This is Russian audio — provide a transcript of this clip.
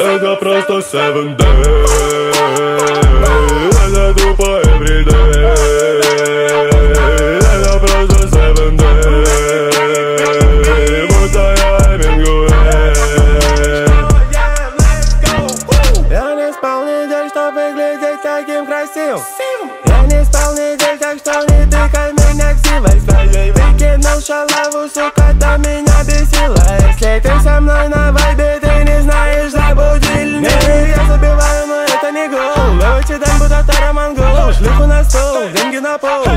Это просто 7 day. Это тупо everyday. Это просто 7 day. Будто я Эмингуэй. Я не спал неделю, чтоб выглядеть таким красивым. Я не спал неделю, так что не тыкай меня ксивой своей. Выкинул шалаву, сука, там меня бесила. Если ты со мной на вайбе, ты не знаешь за будильник. Я забиваю, но это не гол. Лучше дай будто Тарамангол. Шлюху на стол, деньги на пол.